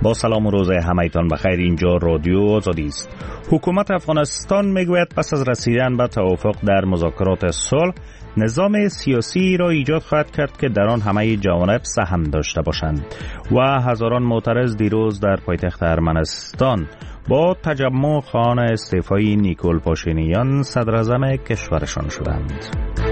با سلام و روز همایتان بخیر. اینجا رادیو آزادی است. حکومت افغانستان میگوید پس از رسیدن به توافق در مذاکرات صلح، نظام سیاسی را ایجاد خواهد کرد که در آن همه جوانب سهم داشته باشند و هزاران معترض دیروز در پایتخت ارمنستان با تجمع خواهان استعفای نیکول پاشینیان صدراعظم کشورشان شدند.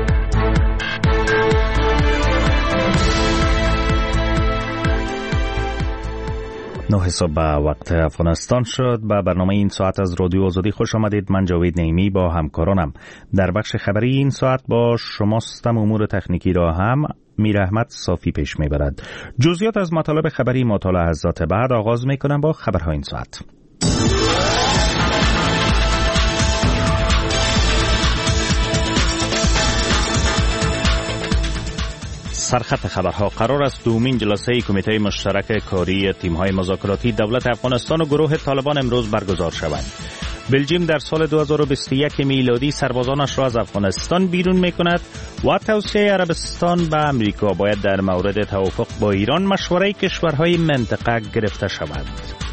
9 صبح به وقت افغانستان شد. به برنامه این ساعت از رادیو آزادی خوش آمدید. من جاوید نعیمی با همکارانم در بخش خبری این ساعت با شماستم. امور تکنیکی را هم میر احمد صافی پیش میبرد. جزئیات از مطالب خبری مطالعه از ذات بعد آغاز میکنم با خبرهای این ساعت. سرخط خبرها: قرار است دومین جلسه کمیته مشترک کاری تیم‌های مذاکراتی دولت افغانستان و گروه طالبان امروز برگزار شود. بلژیم در سال 2021 میلادی سربازانش را از افغانستان بیرون می‌کند و توصیه عربستان به امریکا باید در مورد توافق با ایران مشورت کشورهای منطقه گرفته شود.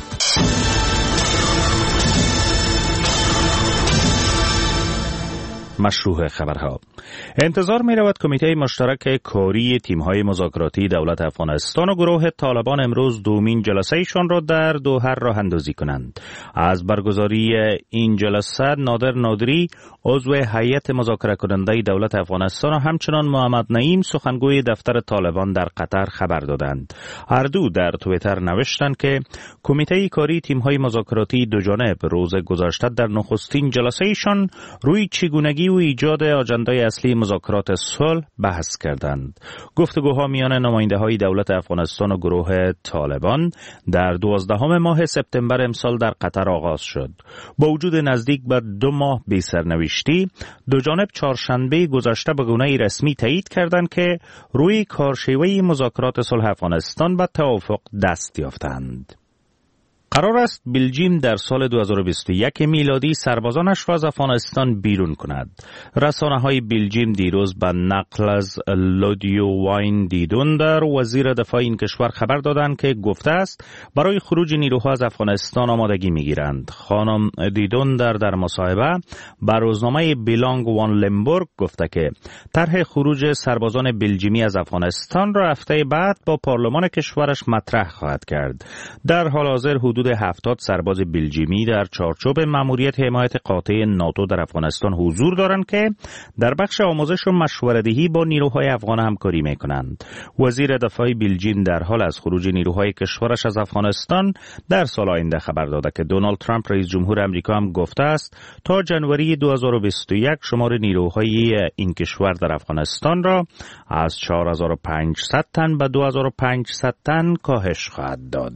مشروع خبرها: انتظار می رود کمیته مشترک کاری تیم‌های مذاکراتی دولت افغانستان و گروه طالبان امروز دومین جلسه ایشان را در دوحه راه اندازی کنند. از برگزاری این جلسه نادر نادری عضو هیئت مذاکره کننده دولت افغانستان و همچنان محمد نعیم سخنگوی دفتر طالبان در قطر خبر دادند. هر دو در توییتر نوشتند که کمیته کاری تیم‌های مذاکراتی دو جانب روز گذشته در نخستین جلسه ایشان روی چگونگی و ایجاد آجندای اصلی مذاکرات صلح بحث کردند. گفتگوها میان نماینده‌های دولت افغانستان و گروه طالبان در 12 ماه سپتامبر امسال در قطر آغاز شد. با وجود نزدیک به 2 ماه بی سرنوشتی، دو جانب چهارشنبه گذشته به گونه‌ای رسمی تایید کردند که روی کارشیوه مذاکرات صلح افغانستان به توافق دست یافتند. قرار است بلژیم در سال 2021 میلادی سربازانش را از افغانستان بیرون کند. رسانه‌های بلژیم دیروز به نقل از لودیو واین دیدوندر وزیر دفاع این کشور خبر دادند که گفته است برای خروج نیروها از افغانستان آمادگی می‌گیرند. خانم دیدوندر در مصاحبه به روزنامه بیلانگ وان لمبورگ گفته که طرح خروج سربازان بلژیمی از افغانستان را هفته بعد با پارلمان کشورش مطرح خواهد کرد. در حال حاضر حدود 70 سرباز بلژیمی در چارچوب ماموریت حمایت قاطع ناتو در افغانستان حضور دارند که در بخش آموزش و مشوره‌دهی با نیروهای افغان همکاری می‌کنند. وزیر دفاع بلژیم در حال از خروج نیروهای کشورش از افغانستان در سال آینده خبر داده که دونالد ترامپ رئیس جمهور آمریکا هم گفته است تا جنوری 2021 شمار نیروهای این کشور در افغانستان را از 4500 تن به 2500 تن کاهش خواهد داد.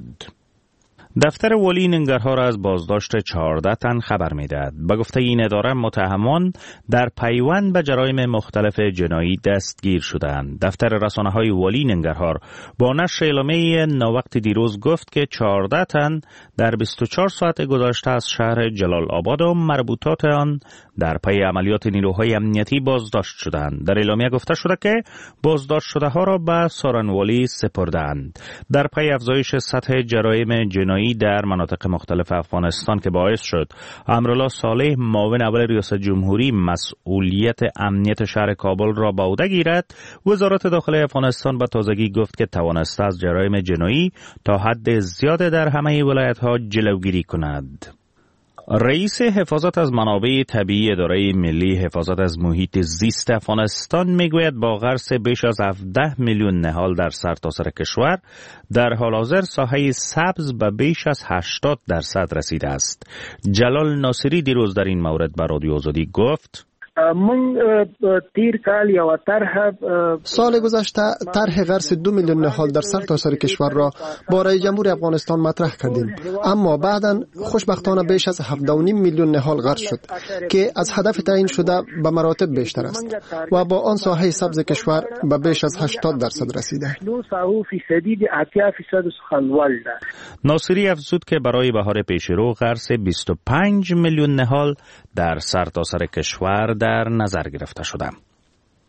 دفتر والی ننگرهار از بازداشت 14 تن خبر می‌دهد. به گفته این اداره متهمان در پیوند به جرایم مختلف جنایی دستگیر شدند. دفتر رسانه‌های والی ننگرهار با نشر اعلامیه ناوقت دیروز گفت که 14 تن در 24 ساعت گذشته از شهر جلال آباد و مربوطات آن در پی عملیات نیروهای امنیتی بازداشت شدند. در اعلامیه گفته شده که بازداشت شده ها را به سارنوالی سپردند. در پی افزایش سطح جرایم جنایی در مناطق مختلف افغانستان که باعث شد امرالله صالح معاون اول ریاست جمهوری مسئولیت امنیت شهر کابل را به عهده گیرد، وزارت داخلی افغانستان به تازگی گفت که توانسته از جرایم جنایی تا حد زیاد در همه ولایت‌ها جلوگیری کند. رئیس حفاظت از منابع طبیعی اداره ملی حفاظت از محیط زیست افغانستان میگوید با غرس بیش از 17 میلیون نهال در سرتاسر کشور در حال حاضر ساحه سبز به بیش از 80% رسیده است. جلال ناصری دیروز در این مورد به رادیو آزادی گفت: من تیر کال یا سال گذشته طرح غرس 2 میلیون نهال در سرتاسر کشور را با رئیس جمهور افغانستان مطرح کردیم، اما بعداً خوشبختانه بیش از 7.5 میلیون نهال غرس شد که از هدف تعیین شده به مراتب بیشتر است و با آن ساحه سبز کشور به بیش از 80% رسیده. ناصری افزود که برای بهار پیشرو غرس 25 میلیون نهال در سرتاسر کشور در نظر گرفته شده.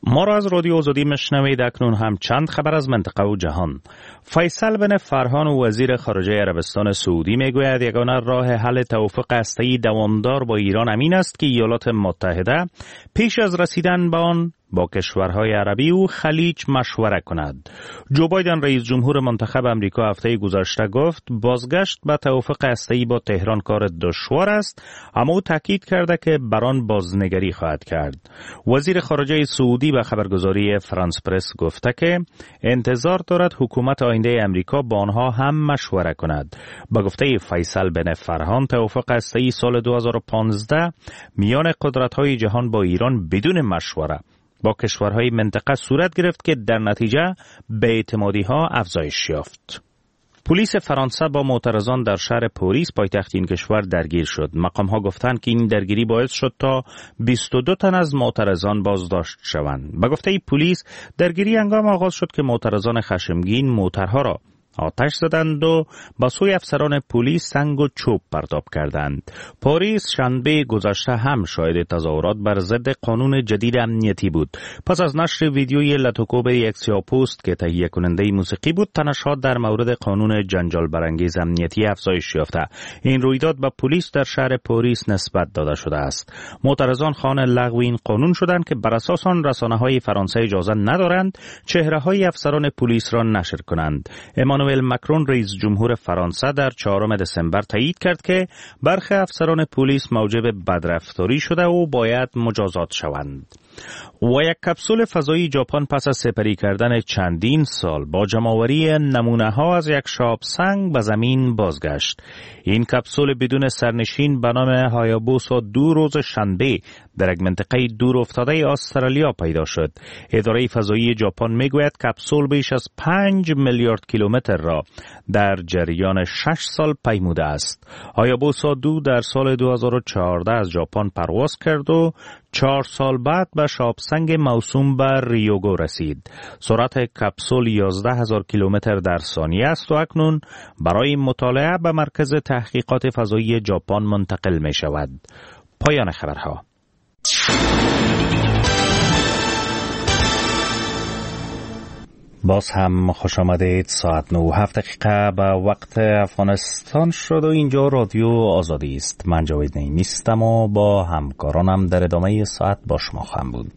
ما را از رادیو آزادی میشنوید. اکنون هم چند خبر از منطقه و جهان. فیصل بن فرحان وزیر خارجه عربستان سعودی میگوید یگانه راه حل توافق هسته‌ای دوامدار با ایران همین است که ایالات متحده پیش از رسیدن به آن با کشورهای عربی و خلیج مشوره کند. جو بایدن رئیس جمهور منتخب امریکا هفته گذشته گفت بازگشت به توافق هسته‌ای با تهران کار دشوار است، اما او تاکید کرده که بر آن بازنگری خواهد کرد. وزیر خارجه سعودی به خبرگزاری فرانس پرس گفته که انتظار دارد حکومت آینده امریکا با آنها هم مشوره کند. با گفته فیصل بن فرحان توافق هسته‌ای سال 2015 میان قدرت‌های جهان با ایران بدون مشوره با کشورهای منطقه صورت گرفت که در نتیجه بی‌اعتمادی‌ها افزایش یافت. پلیس فرانسه با معترضان در شهر پاریس پایتخت این کشور درگیر شد. مقام‌ها گفتند که این درگیری باعث شد تا 22 تن از معترضان بازداشت شوند. به گفته پلیس درگیری هنگام آغاز شد که معترضان خشمگین موترها را آتش زدند و با سوی افسران پلیس سنگ و چوب پرتاب کردند. پاریس شنبه گذشته هم شاهد تظاهرات بر ضد قانون جدید امنیتی بود. پس از نشر ویدیوی لاتوکوب یک سیاه‌پوست که تهیه کننده موسیقی بود، تنش‌ها در مورد قانون جنجال برانگیز امنیتی افزایش یافته. این رویداد به پلیس در شهر پاریس نسبت داده شده است. معترضان خواهان لغو این قانون شدند که بر اساس آن رسانه‌های فرانسه اجازه ندارند چهره‌های افسران پلیس را نشر کنند. امانوئل مکرون رئیس جمهور فرانسه در 4 دسامبر تایید کرد که برخی افسران پلیس موجب بدرفتاری شده و باید مجازات شوند. و یک کپسول فضایی ژاپن پس از سپری کردن چندین سال با جمع‌آوری نمونه‌ها از یک شاب سنگ به زمین بازگشت. این کپسول بدون سرنشین به نام هایابوسا 2 روز شنبه در یک منطقه دور افتاده استرالیا پیدا شد. اداره فضایی ژاپن میگوید کپسول بیش از 5 میلیارد کیلومتر را در جریان 6 سال پیموده است. هایابوسا 2 در سال 2014 از ژاپن پرواز کرد و 4 سال بعد به شابسنگ موسوم به ریوگو رسید. سرعت کپسول 11,000 کیلومتر در ثانیه است و اکنون برای مطالعه به مرکز تحقیقات فضایی ژاپن منتقل می شود. پایان خبرها. باز هم خوش آمدید. ساعت 9:07 به وقت افغانستان شد و اینجا رادیو آزادی است. من جاوید نیستم و با همکارانم در ادامه ساعت با شما خواهم بود.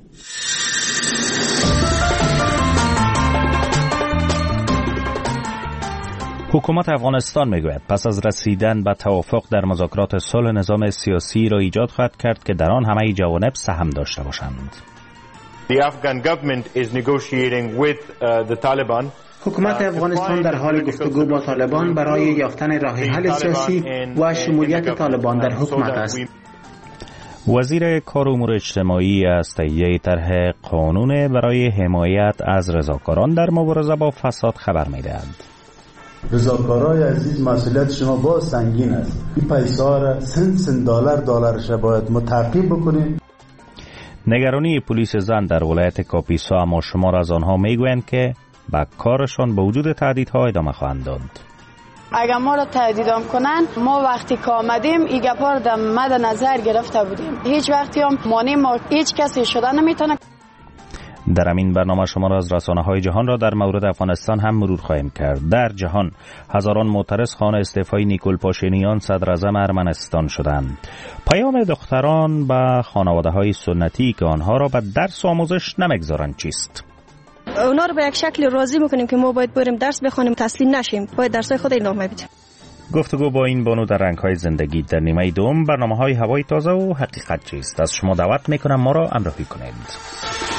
حکومت افغانستان میگوید پس از رسیدن به توافق در مذاکرات صلح نظام سیاسی را ایجاد خواهد کرد که در آن همه جوانب سهم داشته باشند. The Afghan government is negotiating with the Taliban. حکومت افغانستان در حال گفتگو با طالبان برای یافتن راه حل سیاسی و شمولیت طالبان در حکومت است. وزیر کار و امور اجتماعی از تهیه طرح قانون برای حمایت از رضاکاران در مبارزه با فساد خبر می‌دهد. رضاکارای عزیز، مسئولیت شما باز سنگین است. این پیسه‌ها را سن دلارش باید متعقب بکنیم. نگرانی پلیس زن در ولایت کاپیسا اما شمار از آنها میگویند که به کارشان با وجود تهدیدها ادامه خواهند داد. اگر ما را تهدیدام کنن، ما وقتی که آمدیم این گپا را در مد نظر گرفته بودیم. هیچ وقتی هم مانع ما هیچ کسی شده نمیتونه. در همین برنامه شما را از رسانه‌های جهان را در مورد افغانستان هم مرور خواهیم کرد. در جهان هزاران معترض خواهان استعفای نیکول پاشینیان صدر اعظم ارمنستان شدند. پیام دختران به خانواده‌های سنتی که آنها را به درس و آموزش نمیگذارند چیست؟ اونا رو به یک شکل راضی میکنیم که ما باید بریم درس بخونیم، تسلیم نشیم، باید درسای خود ادامه بدیم. گفتگو با این بانو در رنگ‌های زندگی در نیمه دوم برنامه‌های هوای تازه و حقیقت چیست. از شما دعوت میکنم ما را همراهی کنید.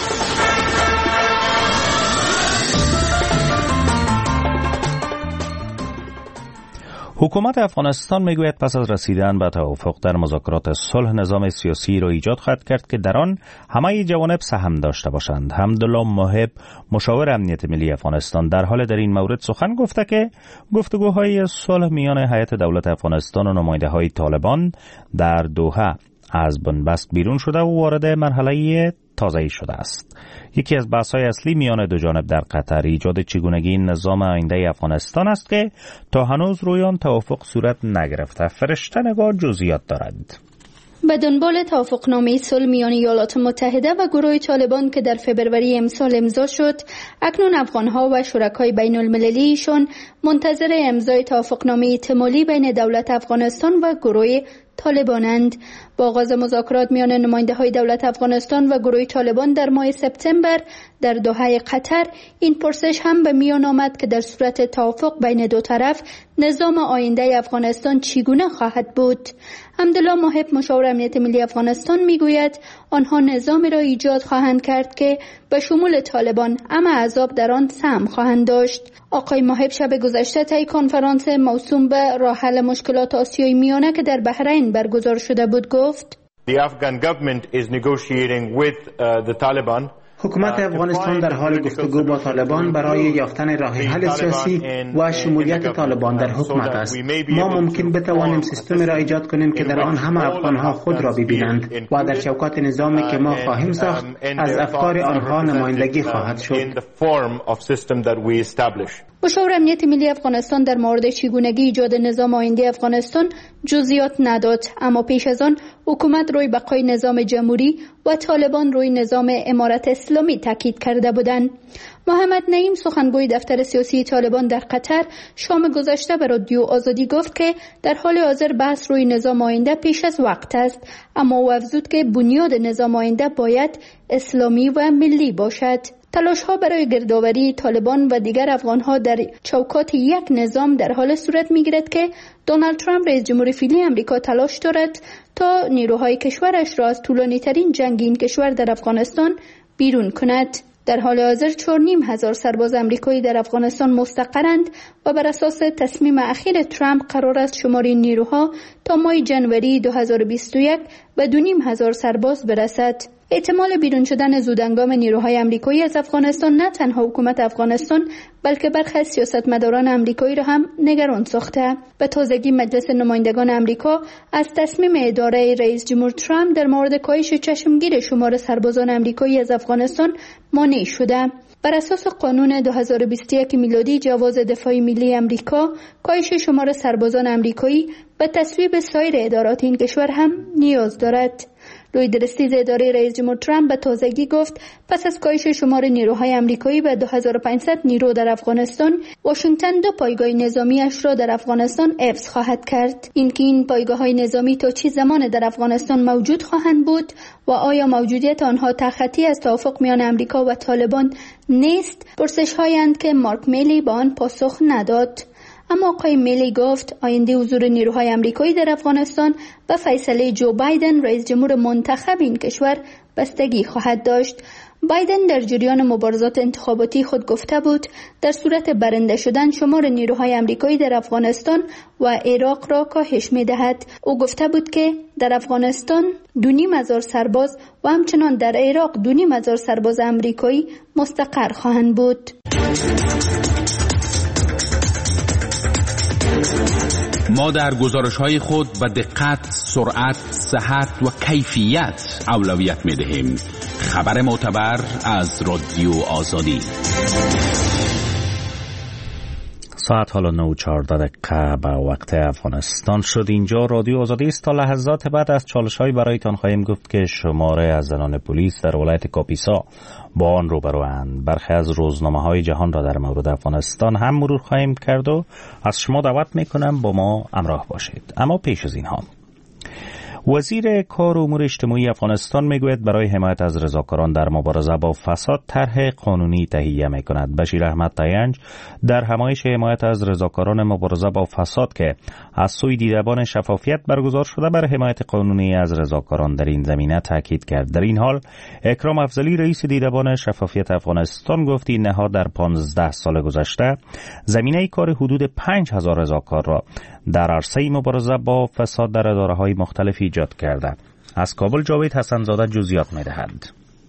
حکومت افغانستان میگوید پس از رسیدن به توافق در مذاکرات صلح نظام سیاسی را ایجاد خواهد کرد که در آن همه جوانب سهم داشته باشند. حمدالله محب مشاور امنیت ملی افغانستان در حال در این مورد سخن گفته که گفتگوهای صلح میان هیئت دولت افغانستان و نماینده‌های طالبان در دوحه از بنبست بیرون شده و وارد مرحله تازه‌ای شده است. یکی از بحث‌های اصلی میان دو جانب در قطر ایجاد چگونگی نظام آینده افغانستان است که تا هنوز روی آن توافق صورت نگرفته. فرشته نگار جزئیات دارد. به دنبال توافقنامه صلح میان ایالات متحده و گروه طالبان که در فبروری امسال امضا شد، اکنون افغانها و شرکای بین المللیشان منتظر امضای توافقنامه احتمالی بین دولت افغانستان و گروه طالبانند. با آغاز مذاکرات میان نماینده‌های دولت افغانستان و گروه طالبان در ماه سپتامبر در دوحه قطر، این پرسش هم به میان آمد که در صورت توافق بین دو طرف نظام آینده افغانستان چگونه خواهد بود. حمدالله محب، مشاور امنیت ملی افغانستان، میگوید آنها نظامی را ایجاد خواهند کرد که به شمول طالبان اما احزاب در آن سهم خواهند داشت. آقای محب شب گذشته طی کنفرانس موسوم به راه حل مشکلات آسیای میانه که در بحرین برگزار شده بود گفت: The Afghan government is negotiating with the Taliban. حکومت افغانستان در حال گفتگو با طالبان برای یافتن راه حل سیاسی و شمولیت طالبان در حکومت است. ما ممکن بتوانیم سیستمی را ایجاد کنیم که در آن همه افغانها خود را ببینند و در چوکات نظامی که ما خواهیم ساخت از افکار آنها نمایندگی خواهد شد. مشاور امنیت ملی افغانستان در مورد چگونگی ایجاد نظام آینده افغانستان جزئیات نداد، اما پیش از آن حکومت روی بقای نظام جمهوری و طالبان روی نظام امارت اسلامی تاکید کرده بودند. محمد نعیم، سخنگوی دفتر سیاسی طالبان در قطر، شام گذشته به رادیو آزادی گفت که در حال حاضر بحث روی نظام آینده پیش از وقت است، اما او افزود که بنیاد نظام آینده باید اسلامی و ملی باشد. تلاش‌ها برای گردآوری طالبان و دیگر افغان‌ها در چوکات یک نظام در حال صورت می‌گیرد که دونالد ترامپ رئیس جمهور فعلی آمریکا تلاش دارد تا نیروهای کشورش را از طولانی‌ترین جنگ این کشور در افغانستان بیرون کند. در حال حاضر 4,500 سرباز آمریکایی در افغانستان مستقرند و بر اساس تصمیم اخیر ترامپ قرار است شمار نیروها تا ماه جنوری 2021 به 2,500 سرباز برسد. احتمال بیرون شدن زودهنگام نیروهای آمریکایی از افغانستان نه تنها حکومت افغانستان بلکه برخی از سیاستمداران آمریکایی را هم نگران ساخته. به تازگی مجلس نمایندگان آمریکا از تصمیم اداره رئیس جمهور ترامپ در مورد کاهش چشمگیر شمار سربازان آمریکایی از افغانستان مانع شده. بر اساس قانون 2021 میلادی جواز دفاع ملی آمریکا، کاهش شمار سربازان آمریکایی به تصویب سایر ادارات این کشور هم نیاز دارد. لوی درستیز اداره رئیس جمهور ترامپ به تازگی گفت پس از کاهش شمار نیروهای آمریکایی به 2500 نیرو در افغانستان، واشنگتن 2 پایگاه نظامی اش را در افغانستان حفظ خواهد کرد. اینکه این پایگاه‌های نظامی تا چه زمان در افغانستان موجود خواهند بود و آیا موجودیت آنها تخطی از توافق میان آمریکا و طالبان نیست، پرسش‌هایند که مارک میلی با آن پاسخ نداد. اما آقای میلی گفت آینده حضور نیروهای آمریکایی در افغانستان به فیصله جو بایدن رئیس جمهور منتخب این کشور بستگی خواهد داشت. بایدن در جریان مبارزات انتخاباتی خود گفته بود در صورت برنده شدن شمار نیروهای آمریکایی در افغانستان و عراق را کاهش می‌دهد. او گفته بود که در افغانستان 2,500 سرباز و همچنان در عراق 2,500 سرباز آمریکایی مستقر خواهند بود. ما در گزارش‌های خود به دقت، سرعت، صحت و کیفیت اولویت می‌دهیم. خبر معتبر از رادیو آزادی. ساعت حالا 9:14 به وقت افغانستان شد. اینجا رادیو آزادی است. تا لحظات بعد از چالش‌های برایتان خواهیم گفت که شماره از زنان پلیس در ولایت کاپیسا با آن روبروند. برخی از روزنامه‌های جهان را در مورد افغانستان هم مرور خواهیم کرد و از شما دعوت می‌کنم با ما همراه باشید. اما پیش از اینها، وزیر کار و امور اجتماعی افغانستان میگوید برای حمایت از رضاکاران در مبارزه با فساد طرح قانونی تهیه میکند. بشیر احمد تینج در همایش حمایت از رضاکاران مبارزه با فساد که از سوی دیدبان شفافیت برگزار شده بر حمایت قانونی از رضاکاران در این زمینه تاکید کرد. در این حال اکرام افضلی رئیس دیدبان شفافیت افغانستان گفت این نهاد در 15 سال گذشته زمینه کار حدود 5,000 رضاکار را در عرصه مبارزه با فساد در اداره‌های مختلف ایجاد کرده. از کابل جاوید حسن‌زاده جزئیات می‌دهد.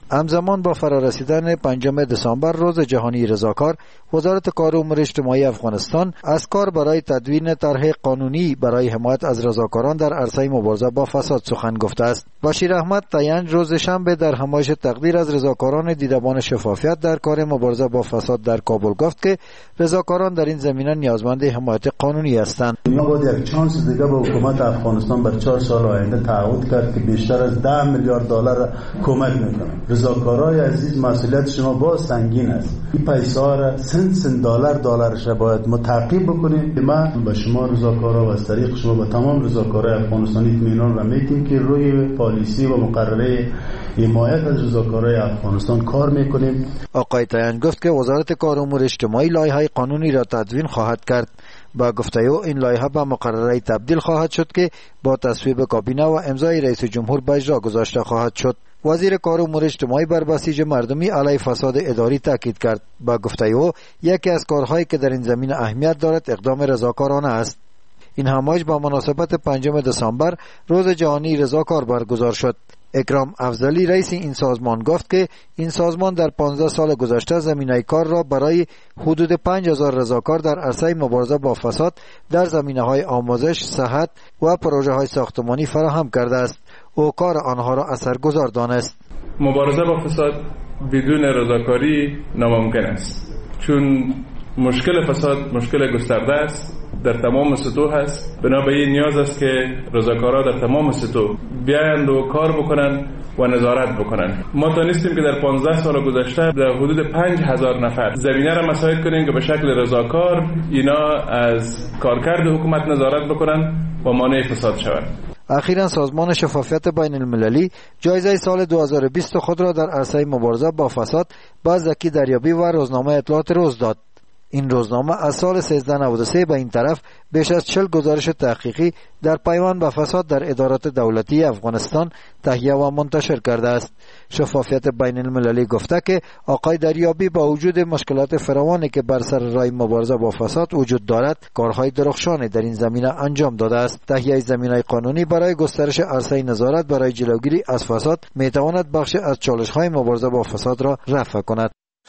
همزمان با فرارسیدن 5 دسامبر روز جهانی رضاکار، وزارت کار و امور اجتماعی افغانستان از کار برای تدوین طرح قانونی برای حمایت از رضاکاران در عرصه مبارزه با فساد سخن گفته است. بشیر احمد تینج روز شنبه در همایش تقدیر از رضاکاران دیدبان شفافیت در کار مبارزه با فساد در کابل گفت که رضاکاران در این زمینه نیازمند حمایت قانونی هستند. ما باید یک چانس دیگه به حکومت افغانستان بر 4 سال آینده تعهد کرد که بیشتر از 10 میلیارد دلار کمک میکنه. رضاکارای عزیز، مسئولیت شما باز سنگین است. این پیسا را سن دلارش باید متعقب بکنیم. ما به شما رضاکارا و از طریق شما به تمام رضاکارای افغانستانی اطمینان را میدیم که روی پالیسی و مقرره حمایت از رضاکارای افغانستان کار میکنیم. آقای تایان گفت که وزارت کار و امور اجتماعی لایحه قانونی را تدوین خواهد کرد. با گفته او این لایحه به مقرره تبدیل خواهد شد که با تصویب کابینه و امضای رئیس جمهور به اجرا گذاشته خواهد شد. وزیر کار و امور اجتماعی بر بسیج مردمی علیه فساد اداری تاکید کرد. با گفته او یکی از کارهایی که در این زمینه اهمیت دارد اقدام رضاکارانه است. این همایش با مناسبت 5 دسامبر روز جهانی رضاکار برگزار شد. اکرام افضلی رئیس این سازمان گفت که این سازمان در 15 سال گذشته زمینه کار را برای حدود 5000 رضاکار در عرصه مبارزه با فساد در زمینه‌های آموزش، صحت و پروژه‌های ساختمانی فراهم کرده است. او کار آنها را اثرگذار دانست. مبارزه با فساد بدون رضاکاری ناممکن است، چون مشکل فساد مشکل گسترده است، در تمام سطوح هست. بنابراین نیاز است که رضاکارها در تمام سطوح بیایند و کار بکنن و نظارت بکنن. ما تانستیم که در 15 سال گذشته در حدود 5000 نفر زمینه را مساعد کنیم که به شکل رضاکار اینا از کارکرد حکومت نظارت بکنن و مانع فساد شوند. اخیراً سازمان شفافیت بین المللی جایزه سال 2020 خود را در عرصه مبارزه با فساد به زکی دریابی و روزنامه اطلاعات روز داد. این روزنامه از سال 1393 به این طرف بیش از 40 گزارش تحقیقی در پیوند به فساد در ادارات دولتی افغانستان تهیه و منتشر کرده است. شفافیت بین المللی گفته که آقای دریابی با وجود مشکلات فراوانی که بر سر راه مبارزه با فساد وجود دارد، کارهای درخشانی در این زمینه انجام داده است. تهیه زمینه قانونی برای گسترش عرصه نظارت برای جلوگیری از فساد می تواند بخش از چالش‌های مبارزه با فساد را رفع کند.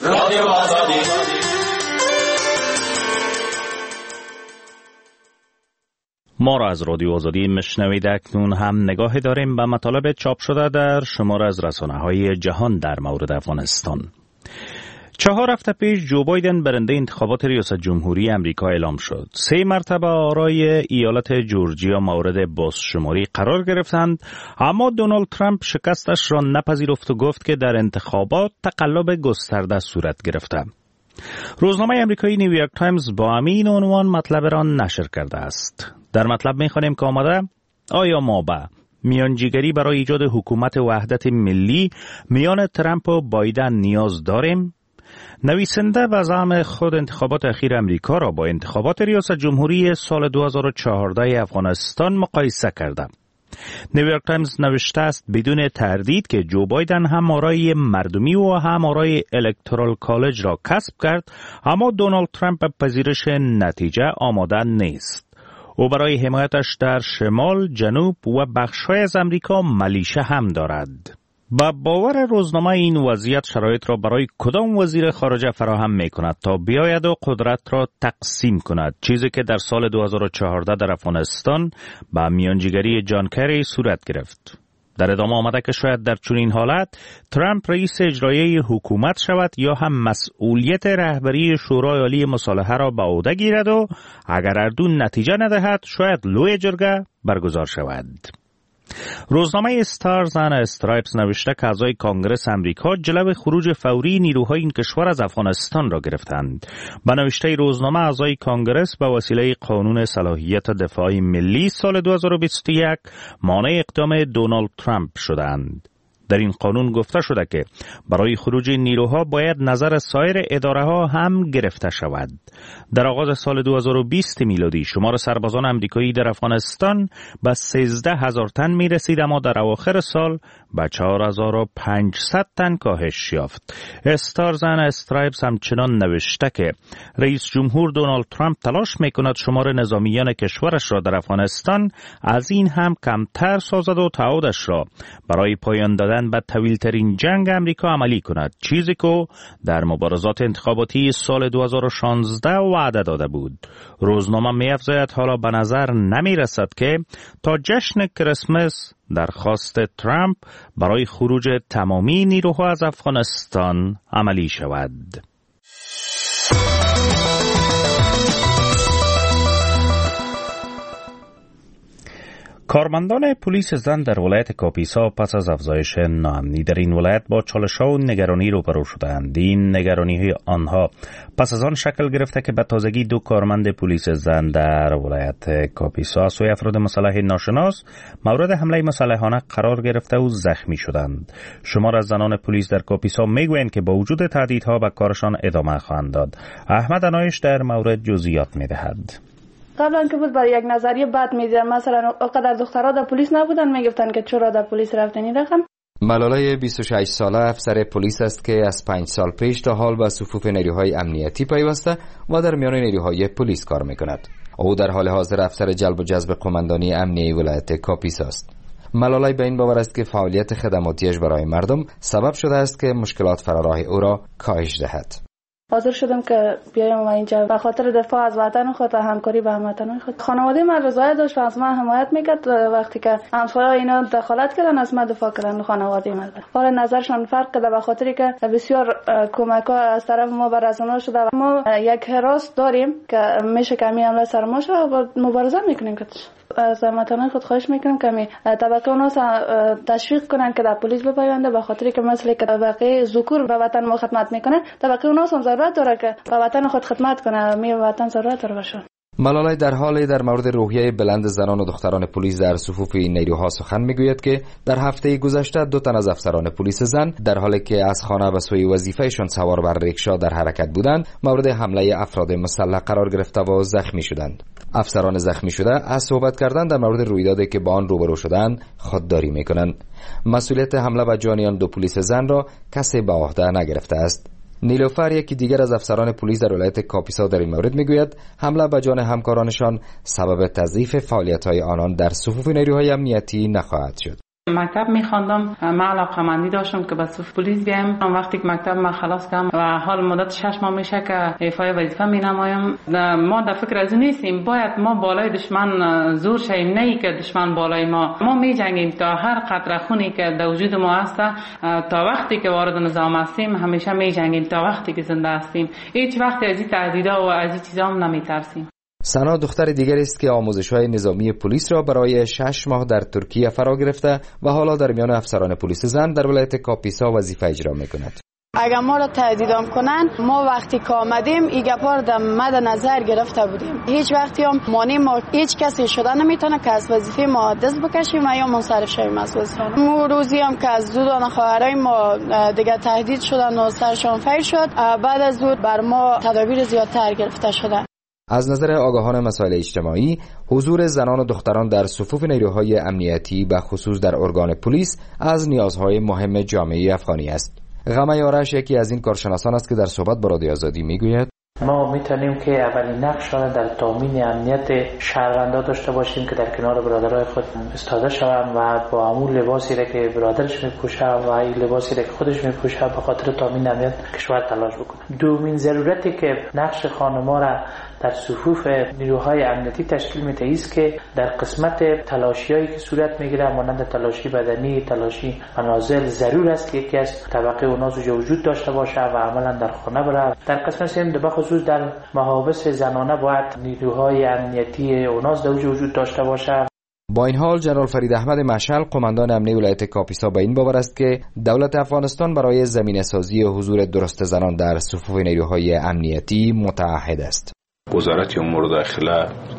ما را از رادیو آزادی میشنوید. اکنون هم نگاه داریم به مطالب چاپ شده در شماره از رسانه‌های جهان در مورد افغانستان. 4 هفته پیش جو بایدن برنده انتخابات ریاست جمهوری امریکا اعلام شد. 3 مرتبه آرای ایالت جورجیا مورد بازشماری قرار گرفتند، اما دونالد ترامپ شکستش را نپذیرفت و گفت که در انتخابات تقلب گسترده صورت گرفته. روزنامه امریکایی نیویورک تایمز با همین عنوان مطلب را نشر کرده است. در مطلب می‌خوانیم که آمده: آیا ما به میانجیگری برای ایجاد حکومت وحدت ملی میان ترامپ و بایدن نیاز داریم؟ نویسنده و زعم خود انتخابات اخیر امریکا را با انتخابات ریاست جمهوری سال 2014 افغانستان مقایسه کرده. نیویورک تایمز نوشته است بدون تردید که جو بایدن هم آرای مردمی و هم آرای الکترال کالج را کسب کرد، اما دونالد ترامپ به پذیرش نتیجه آماده نیست. او برای حمایتش در شمال، جنوب و بخش‌های از امریکا ملیشه هم دارد. با باور روزنامه این وضعیت شرایط را برای کدام وزیر خارجه فراهم می کند تا بیاید و قدرت را تقسیم کند، چیزی که در سال 2014 در افغانستان با میانجیگری جان کری صورت گرفت. در ادامه آمده که شاید در چنین حالت ترامپ رئیس اجرایی حکومت شود یا هم مسئولیت رهبری شورای عالی مصالحه را به عهده گیرد و اگر اردون نتیجه ندهد شاید لوی جرگه برگزار شود. روزنامه استارز اند استرایپس نوشته که اعضای کانگرس امریکا جلو خروج فوری نیروهای این کشور از افغانستان را گرفتند. با نوشته روزنامه اعضای کانگرس به وسیله قانون صلاحیت دفاع ملی سال 2021 مانع اقدام دونالد ترامپ شدند. در این قانون گفته شده که برای خروج نیروها باید نظر سایر اداره‌ها هم گرفته شود. در آغاز سال 2020 میلادی شمار سربازان امریکایی در افغانستان به 13,000 تن می رسید، اما در اواخر سال به 4500 تن کاهش یافت. استارزن استرایبز همچنان نوشته که رئیس جمهور دونالد ترامپ تلاش میکند شمار نظامیان کشورش را در افغانستان از این هم کمتر سازد و تعهدش را برای پایان دادن به طویل‌ترین جنگ امریکا عملی کند، چیزی که در مبارزات انتخاباتی سال 2016 وعده داده بود. روزنامه می‌افزاید حالا به نظر نمی‌رسد که تا جشن کریسمس درخواست ترامپ برای خروج تمامی نیروها از افغانستان عملی شود. کارمندان پلیس زن در ولایت کاپیسا پس از افزایش ناامنی در این ولایت با چالش‌ها و نگرانی روبرو شدند. این نگرانی آنها پس از آن شکل گرفته که به تازگی 2 کارمند پلیس زن در ولایت کاپیسا از سوی افراد مسلح ناشناس مورد حمله مسلحانه قرار گرفته و زخمی شدند. شمار از زنان پلیس در کاپیسا میگویند که با وجود تهدیدها به کارشان ادامه خواهند داد. احمد انایش در مورد جزئیات می‌دهد. قبلا که بود برای یک نظریه بد می‌دیدم، مثلا اونقدر دخترها در پلیس نبودن، میگفتن که چرا در پلیس رفتن. این رقم ملالای 26 ساله افسر پلیس است که از 5 سال پیش تا حال به صفوف نیروهای امنیتی پیوسته و در میان نیروهای پلیس کار میکند. او در حال حاضر افسر جلب و جذب قماندانی امنیه ولایت کاپیسا است. ملالای به این باور است که فعالیت خدماتیش برای مردم سبب شده است که مشکلات فراراه او را کاهش دهد. حاضر شدم که بیایم و اینجا به خاطر دفاع از وطن خود و همکاری با هموطنان خود. خانواده من رضایت داشت و از من حمایت میکرد. وقتی که همسایه‌ها اینا دخالت کردن از من دفاع کردن خانواده من. حالا نظرشان فرق کرده به خاطری که بسیار کمک‌ها از طرف ما به رسانه‌ها شده. ما یک حراس داریم که میشه کمی حمله سر ما شد و مبارزه میکنیم که از هموطنان خود خواهش میکنم که طبقه اونها تشویق کنن که در پلیس بپیونده، به خاطری که مثلا که طبقه ذکور به وطن ما خدمت میکنه، طبقه اونها هم ضرورت داره که به وطن خود خدمت کنه، می وطن ضرورت داره باشن. ملالای در حالی در مورد روحیه بلند زنان و دختران پلیس در صفوف این نیروها سخن میگوید که در هفته گذشته 2 تن از افسران پلیس زن در حالی که از خانه به سوی وظیفهشان سوار بر ریکشا در حرکت بودند مورد حمله افراد مسلح قرار گرفته و زخمی شدند. افسران زخمی شده از صحبت کردن در مورد رویدادی که با آن روبرو شدند خودداری میکنند. مسئولیت حمله به جانیان 2 پلیس زن را کسی به عهده نگرفته است. نیلوفر یکی دیگر از افسران پلیس در ولایت کاپیسا در این مورد میگوید حمله به جان همکارانشان سبب تضعیف فعالیت‌های آنان در صفوف نیروهای امنیتی نخواهد شد. مکتب میخواندم، من علاقه‌مندی داشتم که به صف پلیس بیایم. وقتی که مکتب من خلاص کردم و حال مدت 6 ماه میشه که ایفای وظیفه مینمایم، ما در فکر از نیستیم باید ما بالای دشمن زور شیم، نه که دشمن بالای ما میجنگیم تا هر قطره خونی که در وجود ما هست. تا وقتی که وارد نظام هستیم همیشه میجنگیم، تا وقتی که زنده هستیم هیچ وقت از این تهدیدها و از این چیزا هم نمیترسیم. سنا دختر دیگر است که آموزش‌های نظامی پلیس را برای 6 ماه در ترکیه فرا گرفته و حالا در میان افسران پلیس زن در ولایت کاپیسا وظیفه اجرا می‌کند. اگر ما را تهدیدام کنن، ما وقتی که آمدیم این گپا در مد نظر گرفته بودیم. هیچ وقتی هم مانع ما هیچ کسی شده نمیتونه که از وظیفه ما دست بکشیم و یا منصرف شویم از وظیفه. ما روزی هم که از 2 دانه خواهرای ما دیگه تهدید شدن و سرشان فیر شد، بعد از اون بر ما تدابیر زیادتر گرفته شده. از نظر آگاهان مسائل اجتماعی، حضور زنان و دختران در صفوف نیروهای امنیتی به خصوص در ارگان پلیس از نیازهای مهم جامعه افغانی است. غمه یارش یکی از این کارشناسان است که در صحبت با رادیو آزادی میگوید ما میتونیم که اولین نقش را در تامین امنیت شهروندان داشته باشیم که در کنار برادرای خود استاده شوند و با همون لباسی را که برادرش میپوشه و این لباسی را که خودش میپوشه به خاطر تامین امنیت کشور تلاش بکنه. دومین ضرورتی که نقش خانم‌ها را در صفوف نیروهای امنیتی تشکیل میده است که در قسمت تلاشیایی که صورت میگیره مانند تلاشی بدنی، تلاشی منازل، ضرور است که یکی از طبقه اونها وجود داشته باشه و عملا در خانه بره. در قسمت سوم به خصوص در محابس زنانه باید نیروهای امنیتی اوناز وجود داشته باشه. با این حال جنرال فرید احمد مشعل قماندان امنی ولایت کاپیسا به این باور است که دولت افغانستان برای زمینه‌سازی حضور درست زنان در صفوف نیروهای امنیتی متعهد است. وزارت امور داخله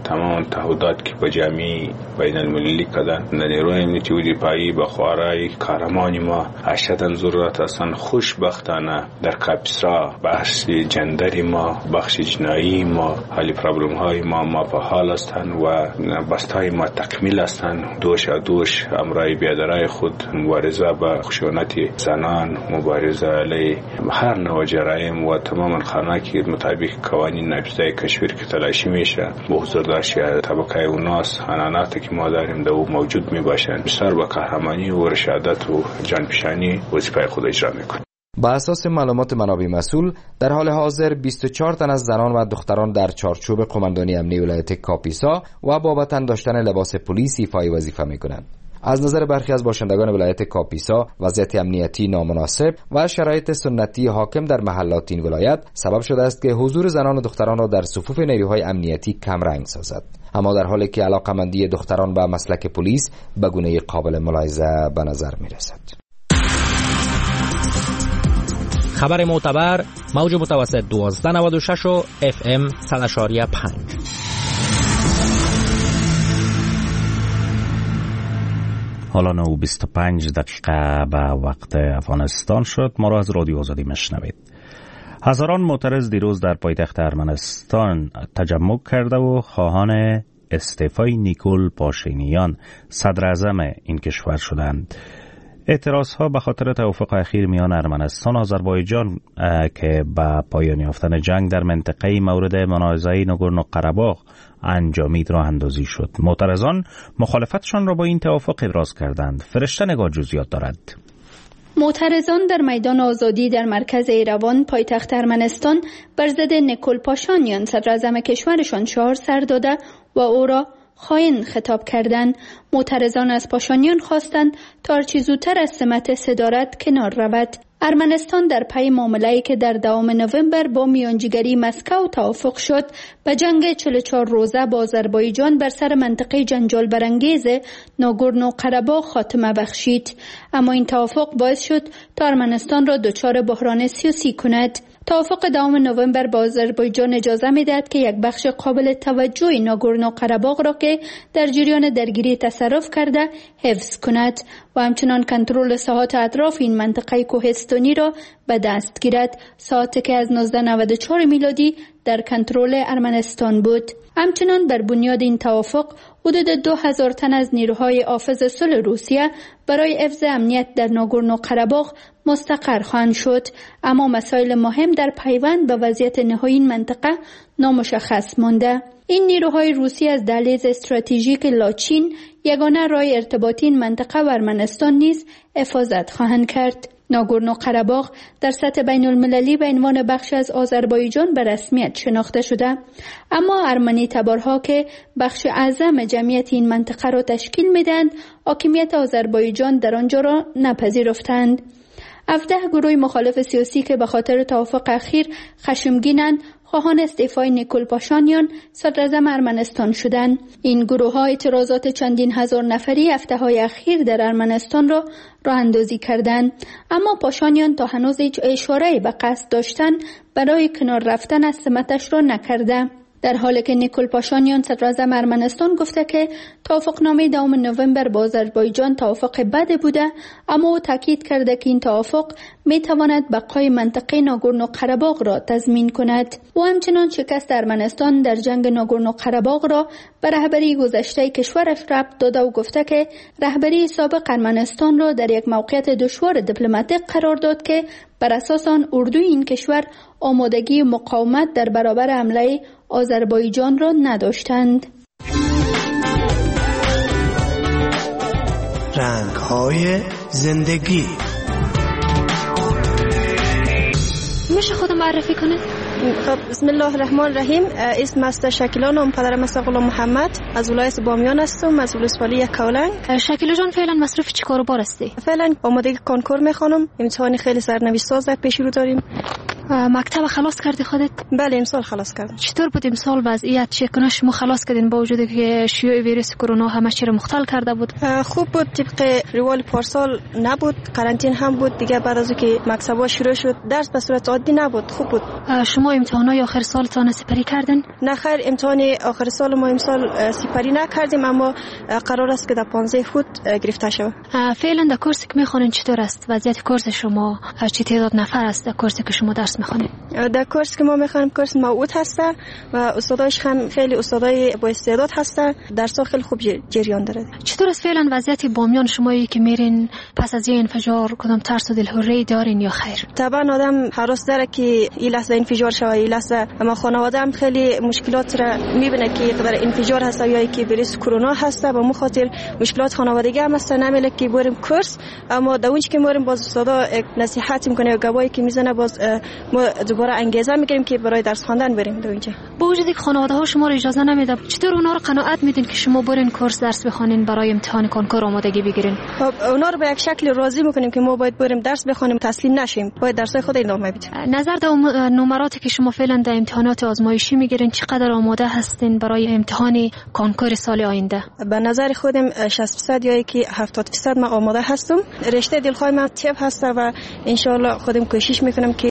تمام تعهدات که با جمعی بین المللی کردن نیروی امنیتی دفاعی به خوارای کارمان ما اشدن ضرورت هستند. خوشبختانه در کاپیسا بحث جندری ما بخش جنایی ما حالی پرابلم های ما به حال هستند و بستای ما تکمیل هستند. دوش امرای بیادرای خود مبارزه با خشونت زنان، مبارزه علیه هر نوع جرایم و تمام خانه که مطابق قوانین نافذه کشور که تلاشی میشه به حضور داشت طبقه اوناس حنانات که ما داریم در او موجود می باشند. بسیار با قهرمانی و رشادت و جانپیشانی وظیفه خود اجرا میکنند. با اساس معلومات منابع مسئول در حال حاضر 24 تن از زنان و دختران در چارچوب قماندانی امنیتی ولایت کاپیسا و با تن داشتن لباس پلیس ایفای وظیفه میکنند. از نظر برخی از باشندگان ولایت کاپیسا وضعیت امنیتی نامناسب و شرایط سنتی حاکم در محلات این ولایت سبب شده است که حضور زنان و دختران را در صفوف نیروهای امنیتی کم رنگ سازد. اما در حالی که علاقمندی دختران به مسلک پلیس به گونه قابل ملاحظه به نظر میرسد. خبر معتبر موج متوسط 1296 و FM 100.5. حالا 9:25 به وقت افغانستان شد. ما را از رادیو آزادی مشنوید. هزاران معترض دیروز در پایتخت ارمنستان تجمع کرده و خواهان استعفای نیکول پاشینیان صدر اعظم این کشور شدند. اعتراضها به خاطر توافق اخیر میان ارمنستان و آذربایجان که با پایان یافتن جنگ در منطقه مورد منازعه ناگورنو قره‌باغ انجامید راه اندازی شد. معترضان مخالفتشان را با این توافق ابراز کردند. فرشته نگار جزئیات دارد. معترضان در میدان آزادی در مرکز ایروان پایتخت ارمنستان بر ضد نیکول پاشینیان صدر اعظم کشورشان شعار سر داده و او را خائن خطاب کردند. معترضان از پاشینیان خواستند تا هرچه زودتر از سمت صدارت کنار رود. ارمنستان در پی معامله‌ای که در دوام نوامبر با میانجیگری مسکو توافق شد به جنگ 44 روزه با آذربایجان بر سر منطقه جنجال برانگیز ناگورنو قره‌باغ خاتمه بخشید. اما این توافق باعث شد تا ارمنستان را دچار بحران سیاسی کند. توافق دوام نوامبر با آذربایجان اجازه می‌دهد که یک بخش قابل توجه ناگورنو قره‌باغ را که در جریان درگیری تصرف کرده حفظ کند و همچنان کنترل ساحات اطراف این منطقه کوهستانی را به دست گیرد، ساحاتی که از 1994 میلادی در کنترل ارمنستان بود. همچنان بر بنیاد این توافق حدود 2000 تن از نیروهای حافظ صلح روسیه برای حفظ امنیت در ناگورنو قره‌باغ مستقر خواهند شد، اما مسائل مهم در پیوند به وضعیت نهایی این منطقه نامشخص مانده. این نیروهای روسی از دهلیز استراتژیک لاچین یگانه راه ارتباطی این منطقه و ارمنستان نیز حفاظت خواهند کرد. ناگورنو قره‌باغ در سطح بین المللی به عنوان بخش از آذربایجان به رسمیت شناخته شده، اما ارمنی تبارها که بخش اعظم جمعیت این منطقه را تشکیل میدهند حاکمیت آذربایجان در آنجا را نپذیرفتند. 17 گروه مخالف سیاسی که به خاطر توافق اخیر خشمگینند خواهان استعفای نیکول پاشینیان صدر اعظم ارمنستان شدند. این گروه ها اعتراضات چندین هزار نفری هفته های اخیر در ارمنستان را راه اندازی کردند، اما پاشینیان تا هنوز هیچ اشاره به قصد داشتن برای کنار رفتن از سمتش را نکرده. در حالی که نیکول پاشینیان صدر اعظم ارمنستان گفته که توافقنامه دوام نوامبر با آذربایجان توافق بد بوده، اما او تاکید کرده که این توافق می تواند بقای منطقه ناگورنو قره‌باغ را تضمین کند. او همچنان شکست ارمنستان در جنگ ناگورنو قره‌باغ را به رهبری گذشته کشورش ربط داده و گفته که رهبری سابق ارمنستان را در یک موقعیت دشوار دیپلماتیک قرار داد که بر اساس آن اردوی این کشور آمادگی مقاومت در برابر حمله آذربایجان را نداشتند. رنگ‌های زندگی. میشه خودم معرفی کنه؟ خب بسم الله الرحمن الرحیم. اسم است شکیلا، نام پدرم است غلام محمد، از ولایت بامیان هستم، از ولسوالی کولنگ. شکیلا جان فعلا مصرف چی کار و بار هستی؟ فعلا آمادگی کنکور میخوانم، امتحان خیلی سرنوشت ساز در پیش رو داریم مکتب خلاص کردی خودت؟ بله امسال خلاص کردم. چطور بود امسال وضعیت؟ چگونه شما خلاص کردین با وجودی که شیوع ویروس کرونا همه چی رو مختل کرده بود؟ خوب بود، طبق روال پارسال نبود، قرنطینه هم بود دیگه. بعد از اینکه مکتبا شروع شد درس به صورت عادی نبود، خوب بود. شما امتحانات آخر سالتان سپری کردین؟ نه خیر، امتحان آخر سال ما امسال سپری نکردیم، اما قرار است که در 15 خود گرفته شود. فعلا در کورسی که میخوانین چطور است؟ وضعیت کورس شما چه تعداد نفر است در کورسی که شما درس میخوانید؟ در کورس که ما میخوانیم کورس موعود هست و استادایش هم خیلی استادای با استعداد هست، درس‌ها خیلی خوب جریان داره. چطور است فعلا وضعیت بامیان شمایی که میرین پس از این انفجار؟ کدام ترس و دلهوری دارین یا خیر؟ طبعا آدم حراس داره که این لحظه انفجار شوه، این لحظه اما خانواده هم خیلی مشکلات را میبینه که قدر انفجار هست یا که ویروس کرونا هست. با مو خاطر مشکلات خانوادگی هم هست، نمیله که بریم کورس، اما در اونجا که میریم باز استادا نصیحت میکنه و گواهی که میزنه، باز ما دوباره انگیزه میگیریم که برای درس خواندن بریم در اونجا. با وجودی که خانواده ها شما رو اجازه نمیده، چطور اونا رو قناعت میدین که شما برین کورس درس بخونین برای امتحان کنکور آمادگی بگیرین؟ خب اونا رو به یک شکل راضی میکنیم که ما باید بریم درس بخونیم، تسلیم نشیم، باید درسای خود ادامه بدیم. نظر در نمراتی که شما فعلا در امتحانات آزمایشی میگیرین چقدر آماده هستین برای امتحان کنکور سال آینده؟ به نظر خودم 60% یا که 70% ما آماده هستم. رشته دلخواه من طب هست و ان شاء الله خودم کوشش میکنم که